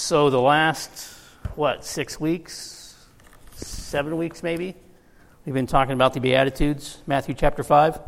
So the last, 6 weeks, 7 weeks maybe, we've been talking about the Beatitudes, Matthew chapter 5.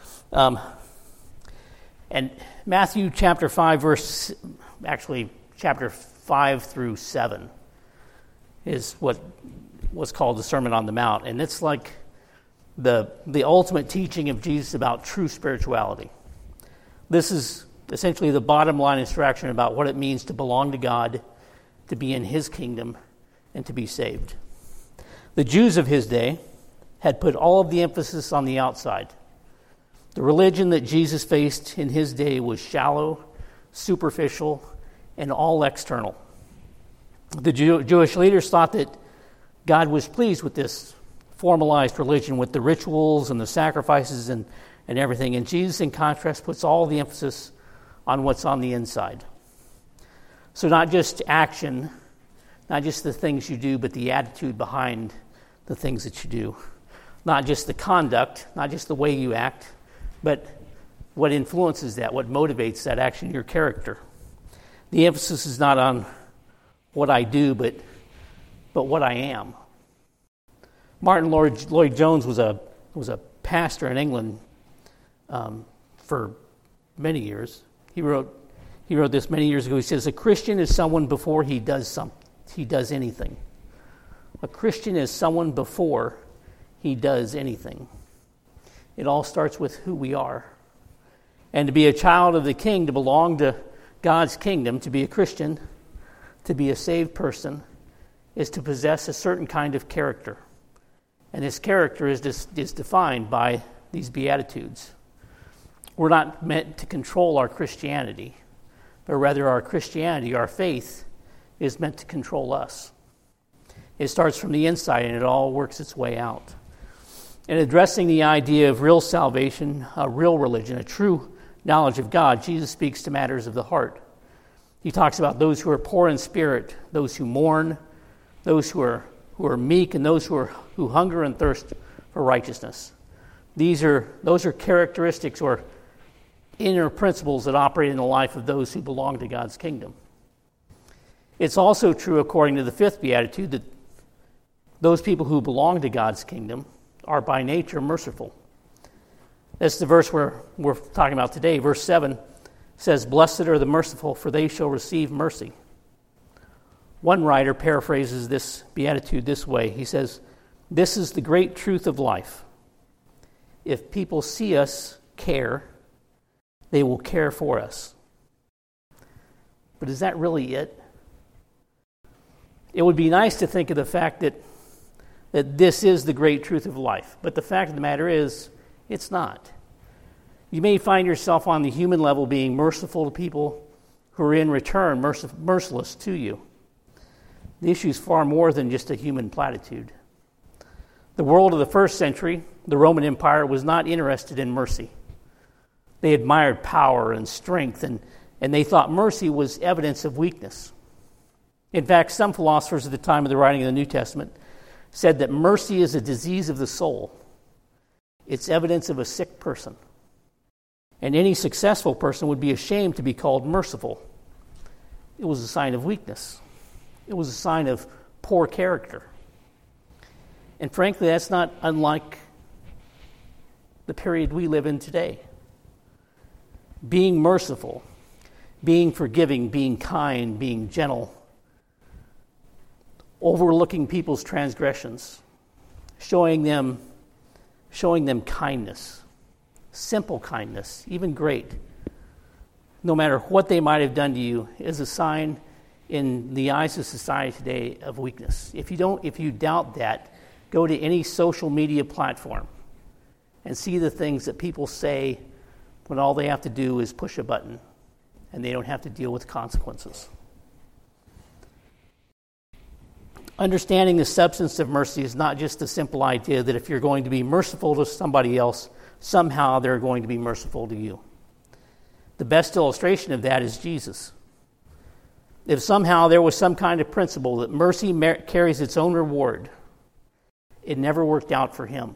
And Matthew chapter 5, chapter 5 through 7 is what was called the Sermon on the Mount. And it's like the ultimate teaching of Jesus about true spirituality. This is essentially the bottom line instruction about what it means to belong to God, to be in His kingdom, and to be saved. The Jews of His day had put all of the emphasis on the outside. The religion that Jesus faced in His day was shallow, superficial, and all external. The Jewish leaders thought that God was pleased with this formalized religion, with the rituals and the sacrifices and everything. And Jesus, in contrast, puts all the emphasis on what's on the inside. So not just action, not just the things you do, but the attitude behind the things that you do. Not just the conduct, not just the way you act, but what influences that, what motivates that action, your character. The emphasis is not on what I do, but what I am. Martin Lloyd-Jones was a pastor in England for many years. He wrote this many years ago. He says, "A Christian is someone before he does anything." A Christian is someone before he does anything. It all starts with who we are. And to be a child of the King, to belong to God's kingdom, to be a Christian, to be a saved person, is to possess a certain kind of character. And this character is defined by these Beatitudes. We're not meant to control our Christianity, but rather our Christianity, our faith, is meant to control us. It starts from the inside and it all works its way out. In addressing the idea of real salvation, a real religion, a true knowledge of God, Jesus speaks to matters of the heart. He talks about those who are poor in spirit, those who mourn, those who are meek, and those who hunger and thirst for righteousness. Those are characteristics or inner principles that operate in the life of those who belong to God's kingdom. It's also true, according to the fifth beatitude, that those people who belong to God's kingdom are by nature merciful. That's the verse we're talking about today. Verse 7 says, "Blessed are the merciful, for they shall receive mercy." One writer paraphrases this beatitude this way. He says, "This is the great truth of life. If people see us care, they will care for us." But is that really it? It would be nice to think of the fact that this is the great truth of life. But the fact of the matter is, it's not. You may find yourself on the human level being merciful to people who are in return merciless to you. The issue is far more than just a human platitude. The world of the first century, the Roman Empire, was not interested in mercy. They admired power and strength, and they thought mercy was evidence of weakness. In fact, some philosophers at the time of the writing of the New Testament said that mercy is a disease of the soul. It's evidence of a sick person. And any successful person would be ashamed to be called merciful. It was a sign of weakness. It was a sign of poor character. And frankly, that's not unlike the period we live in today. Being merciful, being forgiving, being kind, being gentle, overlooking people's transgressions, showing them kindness, simple kindness, even great, no matter what they might have done to you, is a sign in the eyes of society today of weakness. If you doubt that, go to any social media platform and see the things that people say when all they have to do is push a button and they don't have to deal with consequences. Understanding the substance of mercy is not just the simple idea that if you're going to be merciful to somebody else, somehow they're going to be merciful to you. The best illustration of that is Jesus. If somehow there was some kind of principle that mercy carries its own reward, it never worked out for him.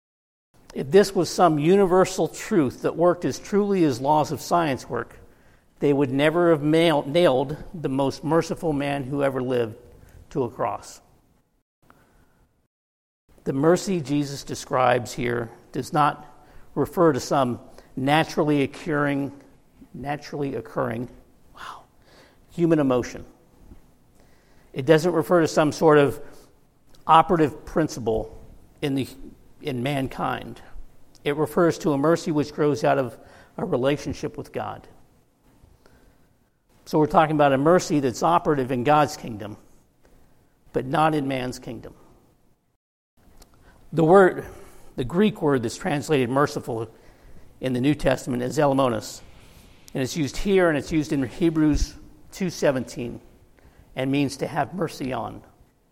If this was some universal truth that worked as truly as laws of science work, they would never have nailed the most merciful man who ever lived to a cross. The mercy Jesus describes here does not refer to some naturally occurring human emotion. It doesn't refer to some sort of operative principle in mankind. It refers to a mercy which grows out of a relationship with God. So we're talking about a mercy that's operative in God's kingdom, but not in man's kingdom. The Greek word that's translated merciful in the New Testament is elemonos, and it's used here and it's used in Hebrews 2:17, and means to have mercy on.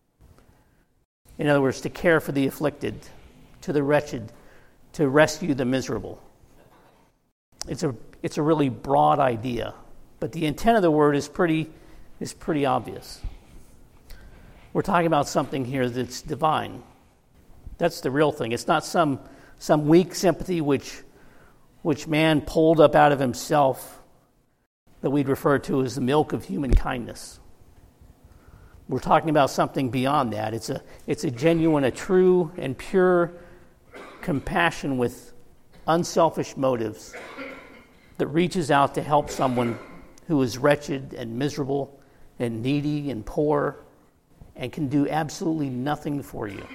In other words, to care for the afflicted, to the wretched, to rescue the miserable. It's a really broad idea, but the intent of the word is pretty obvious. We're talking about something here that's divine. That's the real thing. It's not some weak sympathy which man pulled up out of himself that we'd refer to as the milk of human kindness. We're talking about something beyond that. It's a genuine, a true and pure compassion with unselfish motives that reaches out to help someone who is wretched and miserable and needy and poor and can do absolutely nothing for you.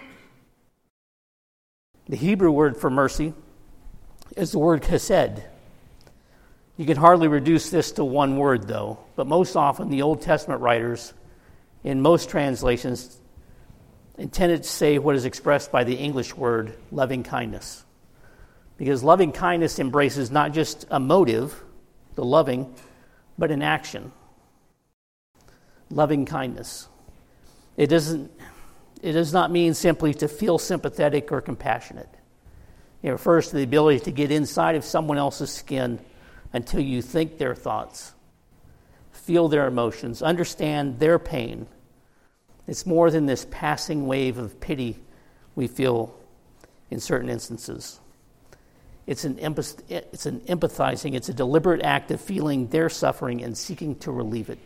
The Hebrew word for mercy is the word chesed. You can hardly reduce this to one word, though, but most often the Old Testament writers, in most translations, intended to say what is expressed by the English word loving kindness. Because loving kindness embraces not just a motive, the loving, but an action. Loving kindness. It does not mean simply to feel sympathetic or compassionate. It refers to the ability to get inside of someone else's skin until you think their thoughts, feel their emotions, understand their pain. It's more than this passing wave of pity we feel in certain instances. It's an empathizing, it's a deliberate act of feeling their suffering and seeking to relieve it.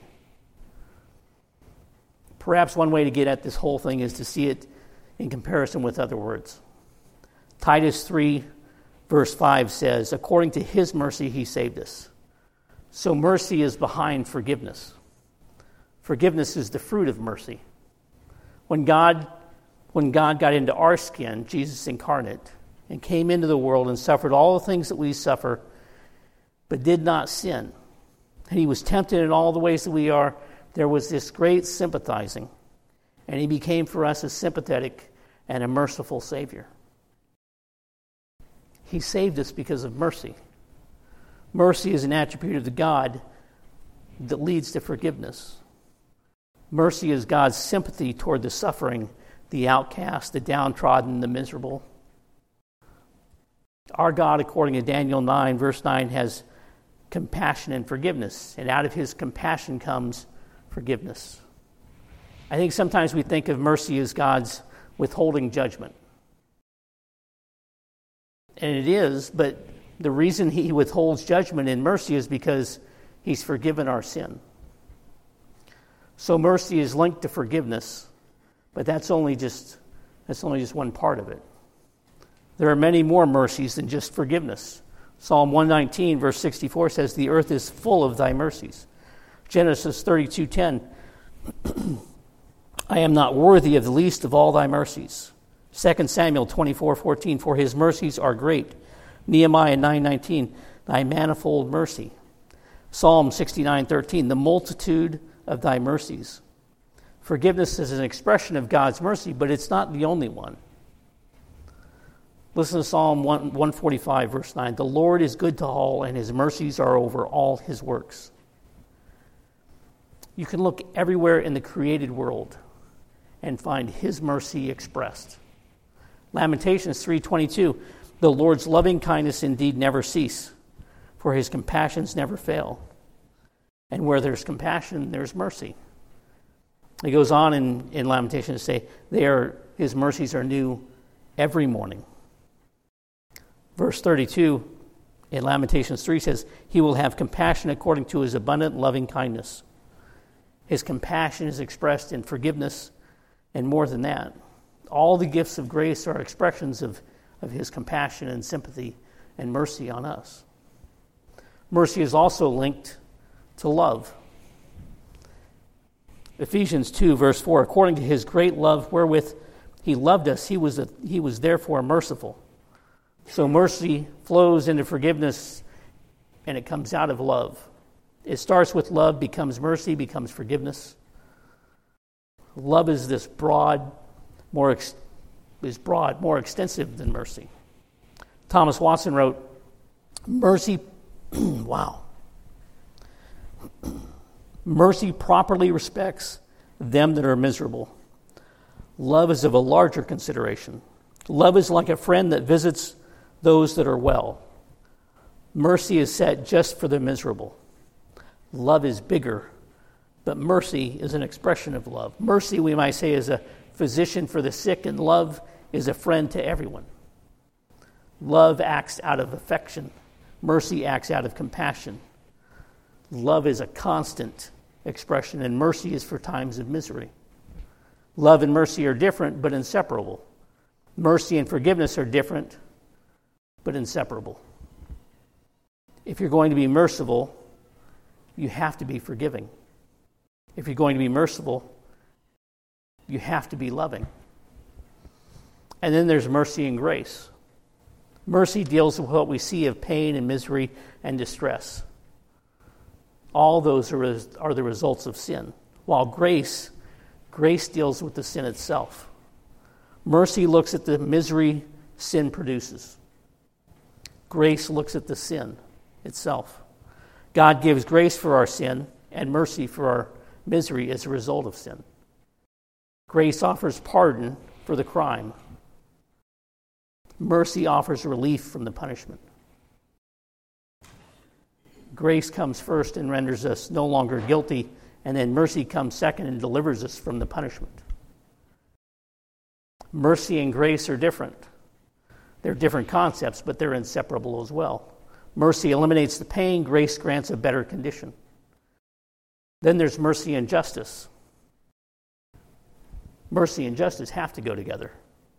Perhaps one way to get at this whole thing is to see it in comparison with other words. Titus 3, verse 5 says, according to his mercy he saved us. So mercy is behind forgiveness. Forgiveness is the fruit of mercy. When God got into our skin, Jesus incarnate, and came into the world and suffered all the things that we suffer, but did not sin, and he was tempted in all the ways that we are, there was this great sympathizing, and he became for us a sympathetic and a merciful Savior. He saved us because of mercy. Mercy is an attribute of the God that leads to forgiveness. Mercy is God's sympathy toward the suffering, the outcast, the downtrodden, the miserable. Our God, according to Daniel 9, verse 9, has compassion and forgiveness, and out of his compassion comes forgiveness. I think sometimes we think of mercy as God's withholding judgment. And it is, but the reason he withholds judgment in mercy is because he's forgiven our sin. So mercy is linked to forgiveness, but that's only just one part of it. There are many more mercies than just forgiveness. Psalm 119, verse 64 says, the earth is full of thy mercies. Genesis 32:10, I am not worthy of the least of all thy mercies. 2 Samuel 24:14, for his mercies are great. Nehemiah 9:19, thy manifold mercy. Psalm 69:13, the multitude of thy mercies. Forgiveness is an expression of God's mercy, but it's not the only one. Listen to Psalm 145, verse 9. The Lord is good to all, and his mercies are over all his works. You can look everywhere in the created world and find his mercy expressed. Lamentations 3:22, the Lord's loving kindness indeed never cease, for his compassions never fail. And where there's compassion, there's mercy. He goes on in Lamentations to say, his mercies are new every morning. Verse 32, In Lamentations 3 says, he will have compassion according to his abundant loving kindness. His compassion is expressed in forgiveness, and more than that. All the gifts of grace are expressions of his compassion and sympathy and mercy on us. Mercy is also linked to love. Ephesians 2, verse 4, according to his great love wherewith he loved us, he was therefore merciful. So mercy flows into forgiveness, and it comes out of love. It starts with love, becomes mercy, becomes forgiveness. Love is this broad, more extensive than mercy. Thomas Watson wrote, mercy, wow. Mercy properly respects them that are miserable. Love is of a larger consideration. Love is like a friend that visits those that are well. Mercy is set just for the miserable. Love is bigger, but mercy is an expression of love. Mercy, we might say, is a physician for the sick, and love is a friend to everyone. Love acts out of affection. Mercy acts out of compassion. Love is a constant expression, and mercy is for times of misery. Love and mercy are different, but inseparable. Mercy and forgiveness are different, but inseparable. If you're going to be merciful, you have to be forgiving. If you're going to be merciful, you have to be loving. And then there's mercy and grace. Mercy deals with what we see of pain and misery and distress. All those are the results of sin. While grace deals with the sin itself. Mercy looks at the misery sin produces. Grace looks at the sin itself. God gives grace for our sin and mercy for our misery as a result of sin. Grace offers pardon for the crime. Mercy offers relief from the punishment. Grace comes first and renders us no longer guilty, and then mercy comes second and delivers us from the punishment. Mercy and grace are different. They're different concepts, but they're inseparable as well. Mercy eliminates the pain, grace grants a better condition. Then there's mercy and justice. Mercy and justice have to go together.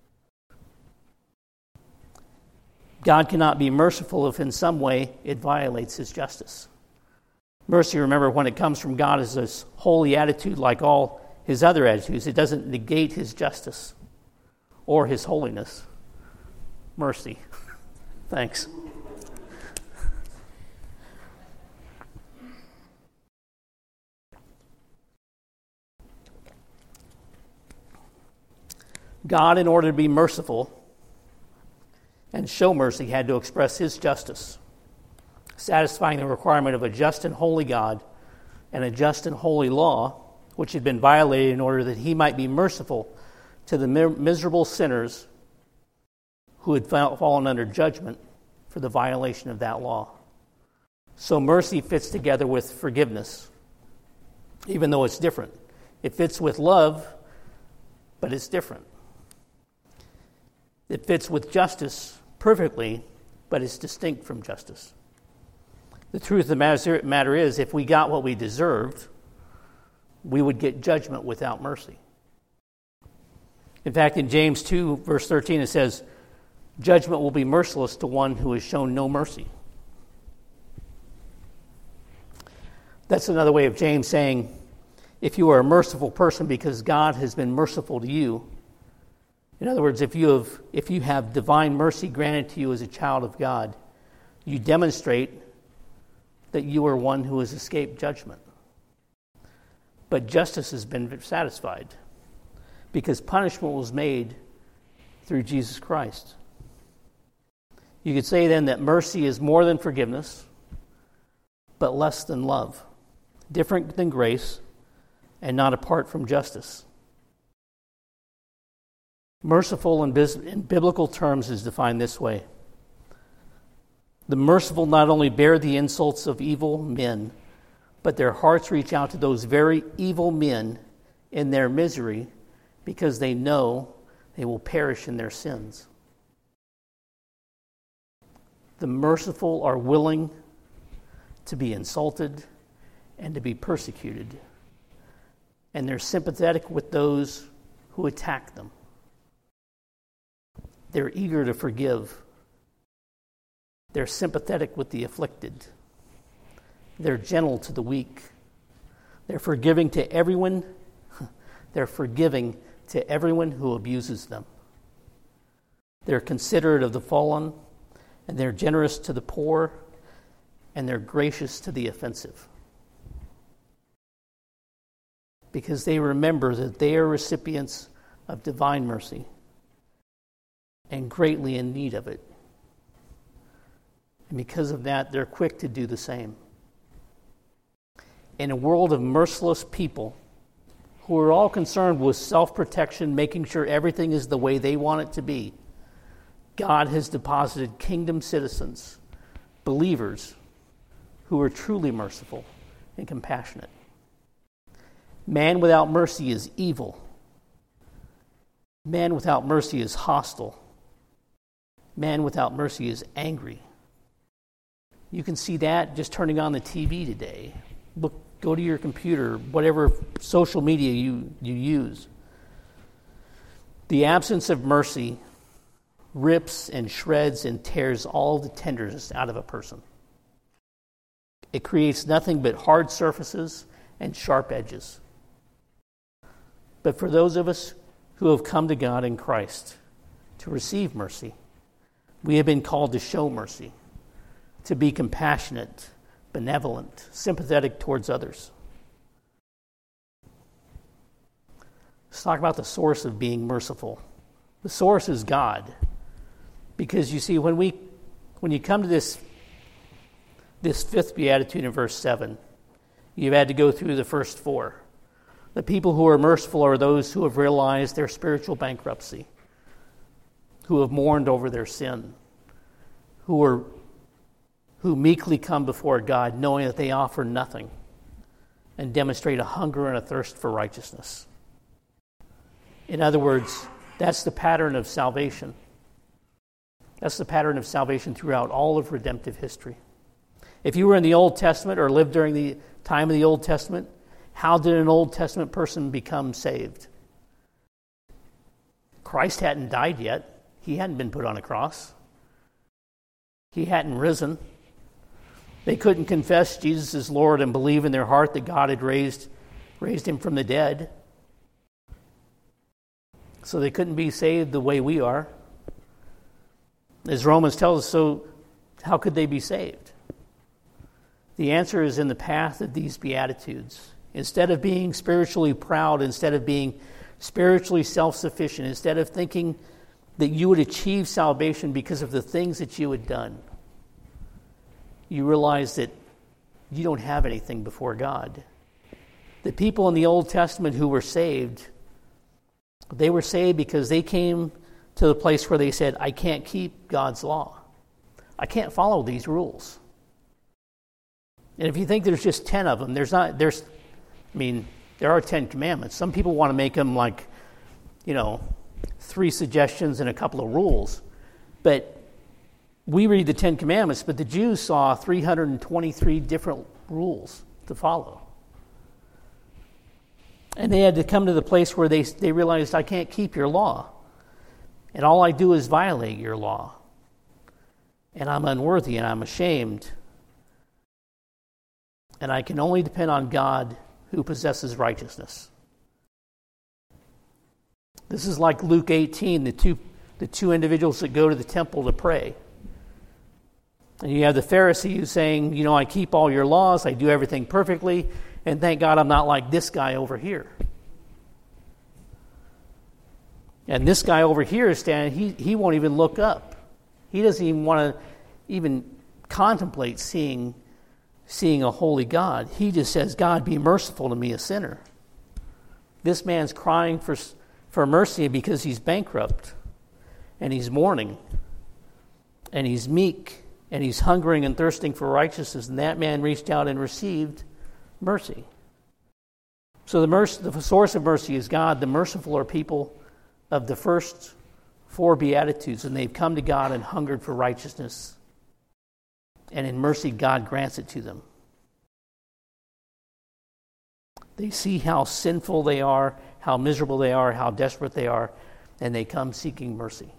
God cannot be merciful if in some way it violates his justice. Mercy, remember, when it comes from God, is this holy attitude like all his other attitudes. It doesn't negate his justice or his holiness. Mercy. Thanks. God, in order to be merciful and show mercy, had to express his justice, satisfying the requirement of a just and holy God and a just and holy law, which had been violated in order that he might be merciful to the miserable sinners who had fallen under judgment for the violation of that law. So mercy fits together with forgiveness, even though it's different. It fits with love, but it's different. It fits with justice perfectly, but it's distinct from justice. The truth of the matter is, if we got what we deserved, we would get judgment without mercy. In fact, in James 2, verse 13, it says, judgment will be merciless to one who has shown no mercy. That's another way of James saying, if you are a merciful person because God has been merciful to you, in other words, if you have divine mercy granted to you as a child of God, you demonstrate that you are one who has escaped judgment. But justice has been satisfied because punishment was made through Jesus Christ. You could say then that mercy is more than forgiveness, but less than love, different than grace, and not apart from justice. Merciful in biblical terms is defined this way. The merciful not only bear the insults of evil men, but their hearts reach out to those very evil men in their misery because they know they will perish in their sins. The merciful are willing to be insulted and to be persecuted. And they're sympathetic with those who attack them. They're eager to forgive. They're sympathetic with the afflicted. They're gentle to the weak. They're forgiving to everyone. They're forgiving to everyone who abuses them. They're considerate of the fallen, and they're generous to the poor, and they're gracious to the offensive. Because they remember that they are recipients of divine mercy and greatly in need of it. And because of that, they're quick to do the same. In a world of merciless people who are all concerned with self-protection, making sure everything is the way they want it to be, God has deposited kingdom citizens, believers, who are truly merciful and compassionate. Man without mercy is evil. Man without mercy is hostile. Man without mercy is angry. You can see that just turning on the TV today. Go to your computer, whatever social media you use. The absence of mercy rips and shreds and tears all the tenderness out of a person. It creates nothing but hard surfaces and sharp edges. But for those of us who have come to God in Christ to receive mercy, we have been called to show mercy, to be compassionate, benevolent, sympathetic towards others. Let's talk about the source of being merciful. The source is God. Because you see, when you come to this fifth beatitude in verse 7, you've had to go through the first four. The people who are merciful are those who have realized their spiritual bankruptcy, who have mourned over their sin, who meekly come before God knowing that they offer nothing and demonstrate a hunger and a thirst for righteousness. In other words, that's the pattern of salvation. That's the pattern of salvation throughout all of redemptive history. If you were in the Old Testament or lived during the time of the Old Testament, how did an Old Testament person become saved? Christ hadn't died yet. He hadn't been put on a cross. He hadn't risen. They couldn't confess Jesus as Lord and believe in their heart that God had raised him from the dead. So they couldn't be saved the way we are. As Romans tells us, so how could they be saved? The answer is in the path of these Beatitudes. Instead of being spiritually proud, instead of being spiritually self-sufficient, instead of thinking that you would achieve salvation because of the things that you had done, you realize that you don't have anything before God. The people in the Old Testament who were saved, they were saved because they came to the place where they said, I can't keep God's law. I can't follow these rules. And if you think there's just 10 of them, there are 10 commandments. Some people want to make them like, 3 suggestions and a couple of rules. But we read the 10 commandments, but the Jews saw 323 different rules to follow. And they had to come to the place where they realized, I can't keep your law. And all I do is violate your law. And I'm unworthy and I'm ashamed. And I can only depend on God who possesses righteousness. This is like Luke 18, the two individuals that go to the temple to pray. And you have the Pharisee who's saying, I keep all your laws, I do everything perfectly, and thank God I'm not like this guy over here. And this guy over here is standing, he won't even look up. He doesn't even want to even contemplate seeing a holy God. He just says, God, be merciful to me, a sinner. This man's crying for mercy because he's bankrupt, and he's mourning, and he's meek, and he's hungering and thirsting for righteousness, and that man reached out and received mercy. So the source of mercy is God. The merciful are people of the first 4 Beatitudes, and they've come to God and hungered for righteousness And in mercy, God grants it to them. They see how sinful they are, how miserable they are, how desperate they are, and they come seeking mercy.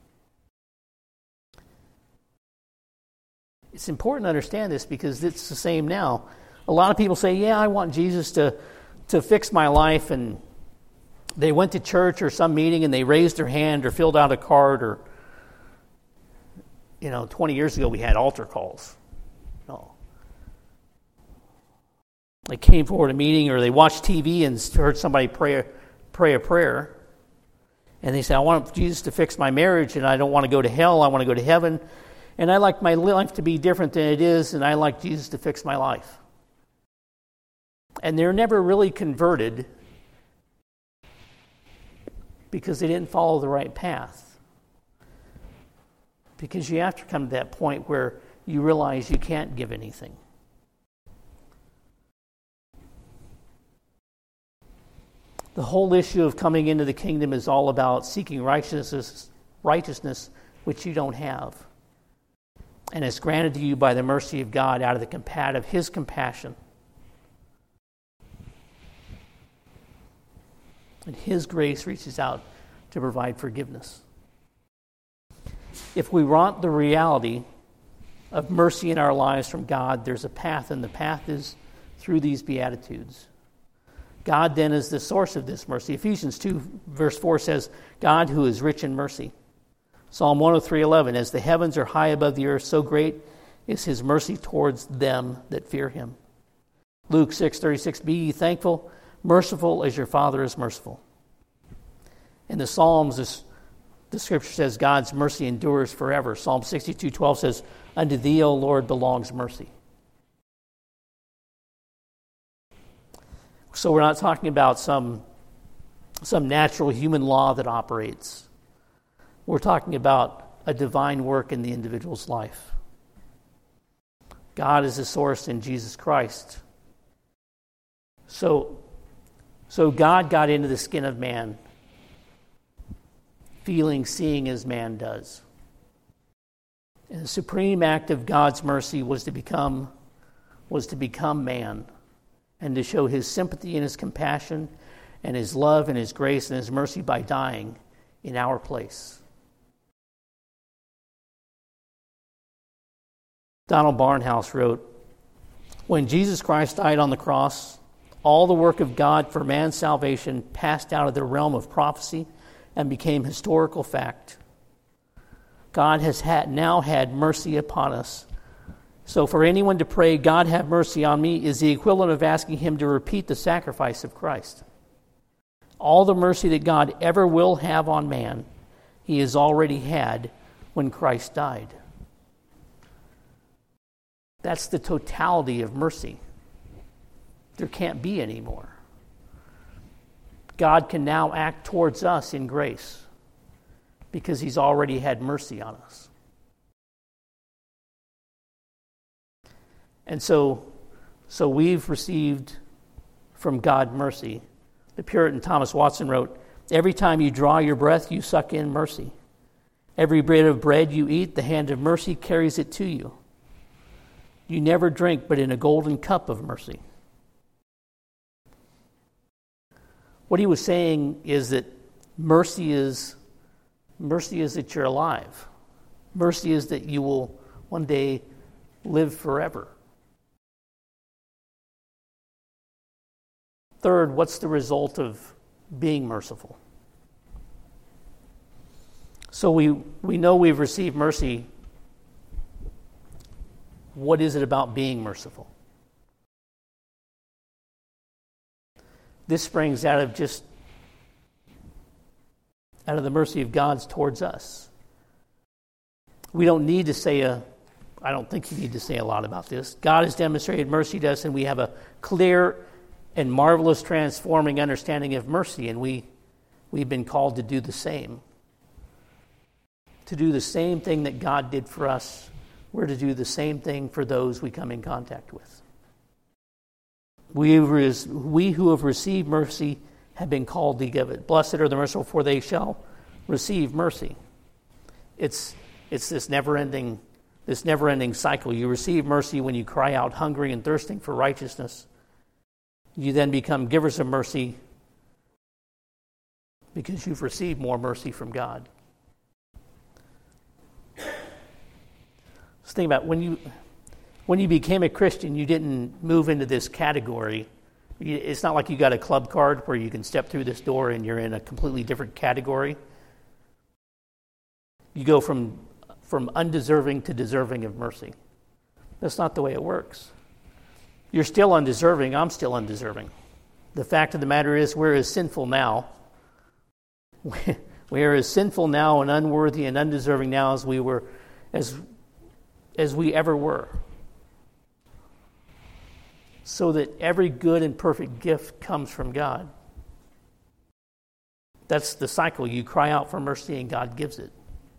It's important to understand this because it's the same now. A lot of people say, yeah, I want Jesus to fix my life, and they went to church or some meeting and they raised their hand or filled out a card, or 20 years ago we had altar calls. No. They came forward to a meeting, or they watched TV and heard somebody pray a prayer, and they say, I want Jesus to fix my marriage, and I don't want to go to hell, I want to go to heaven, and I like my life to be different than it is, and I like Jesus to fix my life. And they're never really converted because they didn't follow the right path. Because you have to come to that point where you realize you can't give anything. The whole issue of coming into the kingdom is all about seeking righteousness which you don't have. And it's granted to you by the mercy of God out of His compassion. And His grace reaches out to provide forgiveness. If we want the reality of mercy in our lives from God, there's a path, and the path is through these Beatitudes. God then is the source of this mercy. Ephesians 2 verse 4 says, God who is rich in mercy. Psalm 103:11, as the heavens are high above the earth, so great is His mercy towards them that fear Him. Luke 6:36, be ye thankful, merciful as your Father is merciful. In the Psalms, the Scripture says God's mercy endures forever. Psalm 62:12 says, unto thee, O Lord, belongs mercy. So we're not talking about some natural human law that operates. We're talking about a divine work in the individual's life. God is the source in Jesus Christ. So God got into the skin of man, feeling, seeing as man does. And the supreme act of God's mercy was to become man, and to show His sympathy and His compassion and His love and His grace and His mercy by dying in our place. Donald Barnhouse wrote, when Jesus Christ died on the cross, all the work of God for man's salvation passed out of the realm of prophecy and became historical fact. God has now had mercy upon us. So for anyone to pray, God have mercy on me, is the equivalent of asking Him to repeat the sacrifice of Christ. All the mercy that God ever will have on man, He has already had when Christ died. That's the totality of mercy. There can't be any more. God can now act towards us in grace because He's already had mercy on us. And so we've received from God mercy. The Puritan Thomas Watson wrote, every time you draw your breath, you suck in mercy. Every bit of bread you eat, the hand of mercy carries it to you. You never drink but in a golden cup of mercy. What he was saying is that mercy is that you're alive. Mercy is that you will one day live forever. Third, what's the result of being merciful? So we know we've received mercy. What is it about being merciful? This springs out of the mercy of God's towards us. We don't need to say I don't think you need to say a lot about this. God has demonstrated mercy to us, and we have a clear and marvelous transforming understanding of mercy, and we've been called to do the same. To do the same thing that God did for us, we're to do the same thing for those we come in contact with. We who have received mercy have been called to give it. Blessed are the merciful, for they shall receive mercy. It's this never-ending this never-ending cycle. You receive mercy when you cry out hungry and thirsting for righteousness. You then become givers of mercy because you've received more mercy from God. So think about when you became a Christian, you didn't move into this category. It's not like you got a club card where you can step through this door and you're in a completely different category. You go from undeserving to deserving of mercy. That's not the way it works. You're still undeserving. I'm still undeserving. The fact of the matter is we're as sinful now. We are as sinful now and unworthy and undeserving now as we were, as we ever were. So that every good and perfect gift comes from God. That's the cycle. You cry out for mercy and God gives it.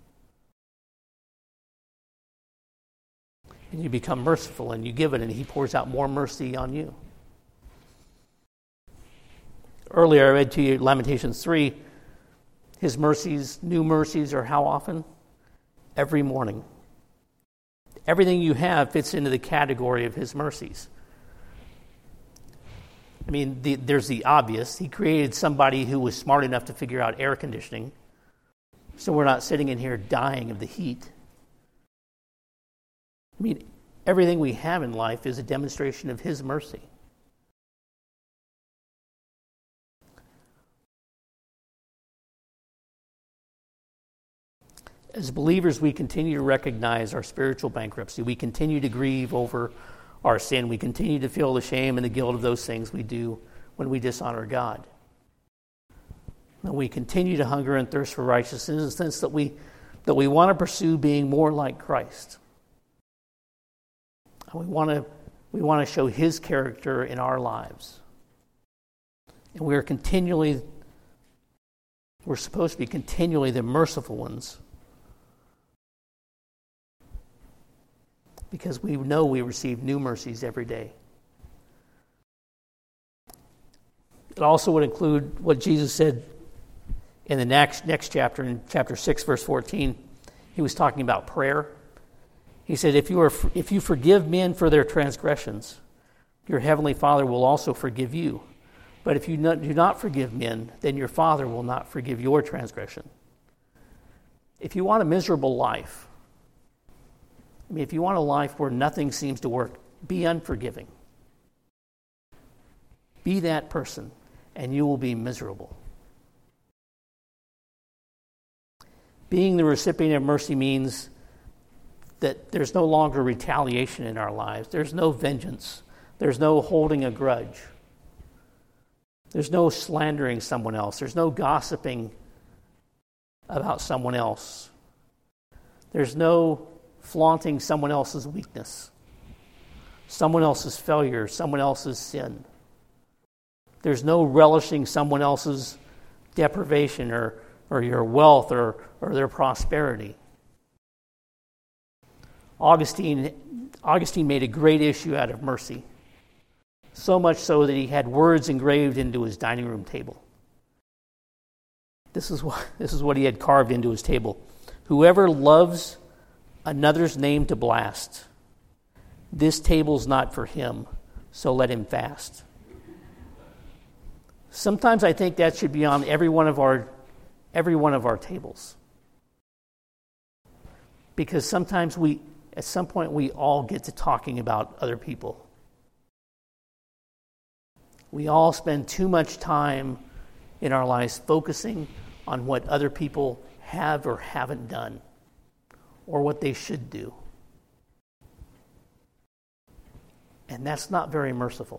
And you become merciful and you give it and He pours out more mercy on you. Earlier I read to you Lamentations 3. His mercies, new mercies, are how often? Every morning. Everything you have fits into the category of His mercies. I mean, there's the obvious. He created somebody who was smart enough to figure out air conditioning, so we're not sitting in here dying of the heat. I mean, everything we have in life is a demonstration of His mercy. As believers, we continue to recognize our spiritual bankruptcy. We continue to grieve over our sin. We continue to feel the shame and the guilt of those things we do when we dishonor God. And we continue to hunger and thirst for righteousness in the sense that we want to pursue being more like Christ. And we want to show His character in our lives. And we're supposed to be continually the merciful ones. Because we know we receive new mercies every day. It also would include what Jesus said in the next chapter, in chapter 6, verse 14. He was talking about prayer. He said, if you forgive men for their transgressions, your heavenly Father will also forgive you. But if you do not forgive men, then your Father will not forgive your transgression. If you want a miserable life, if you want a life where nothing seems to work, be unforgiving. Be that person, and you will be miserable. Being the recipient of mercy means that there's no longer retaliation in our lives. There's no vengeance. There's no holding a grudge. There's no slandering someone else. There's no gossiping about someone else. There's no flaunting someone else's weakness, someone else's failure, someone else's sin. There's no relishing someone else's deprivation or your wealth or their prosperity. Augustine made a great issue out of mercy, so much so that he had words engraved into his dining room table. This is what he had carved into his table. Whoever loves another's name to blast, this table's not for him, so let him fast. Sometimes I think that should be on every one of our tables. Because sometimes at some point we all get to talking about other people. We all spend too much time in our lives focusing on what other people have or haven't done, or what they should do. And that's not very merciful.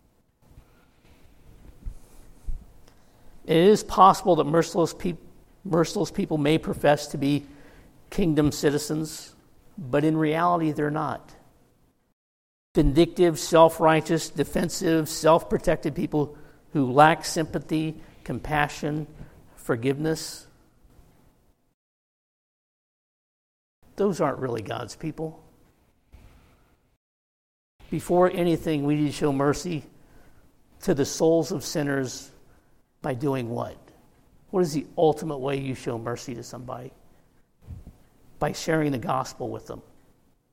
It is possible that merciless people may profess to be kingdom citizens, but in reality they're not. Vindictive, self-righteous, defensive, self-protected people who lack sympathy, compassion, forgiveness, those aren't really God's people. Before anything, we need to show mercy to the souls of sinners by doing what? What is the ultimate way you show mercy to somebody? By sharing the gospel with them.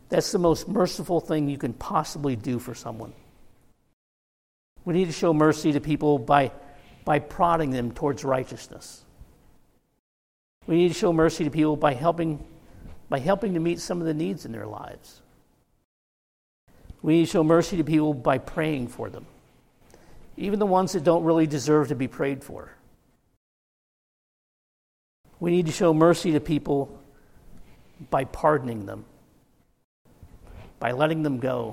That's the most merciful thing you can possibly do for someone. We need to show mercy to people by prodding them towards righteousness. We need to show mercy to people by helping to meet some of the needs in their lives. We need to show mercy to people by praying for them, even the ones that don't really deserve to be prayed for. We need to show mercy to people by pardoning them, by letting them go.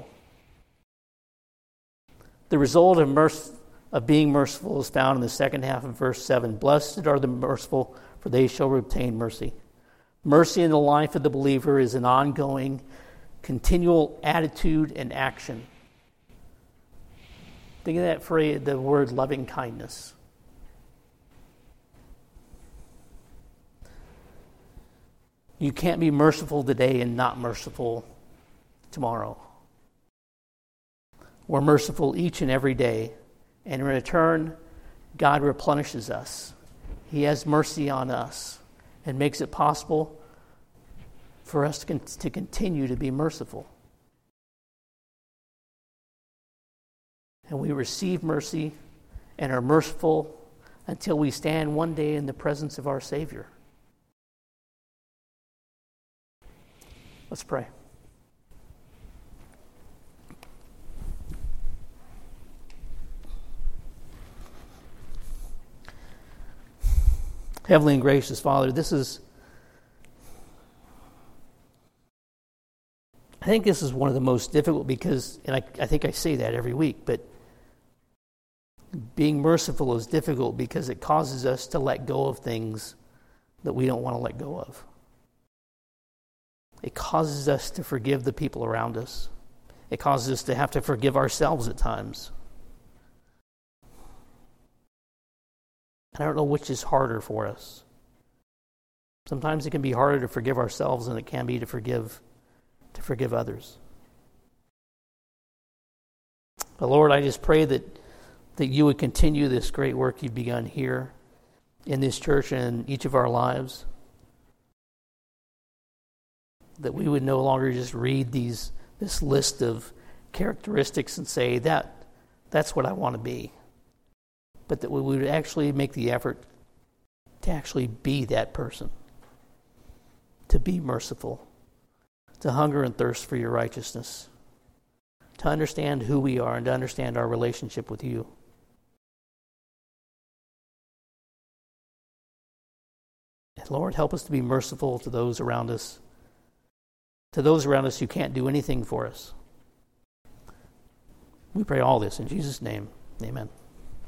The result of being merciful is found in the second half of verse 7. Blessed are the merciful, for they shall obtain mercy. Mercy in the life of the believer is an ongoing, continual attitude and action. Think of that phrase, the word loving kindness. You can't be merciful today and not merciful tomorrow. We're merciful each and every day, and in return, God replenishes us. He has mercy on us and makes it possible for us to continue to be merciful. And we receive mercy and are merciful until we stand one day in the presence of our Savior. Let's pray. Heavenly and gracious Father, I think this is one of the most difficult because, and I think I say that every week, but being merciful is difficult because it causes us to let go of things that we don't want to let go of. It causes us to forgive the people around us. It causes us to have to forgive ourselves at times. And I don't know which is harder for us. Sometimes it can be harder to forgive ourselves than it can be to forgive others. But Lord, I just pray that you would continue this great work you've begun here in this church and in each of our lives. That we would no longer just read this list of characteristics and say, that's what I want to be. But that we would actually make the effort to actually be that person. To be merciful. To hunger and thirst for your righteousness. To understand who we are and to understand our relationship with you. And Lord, help us to be merciful to those around us. To those around us who can't do anything for us. We pray all this in Jesus' name. Amen.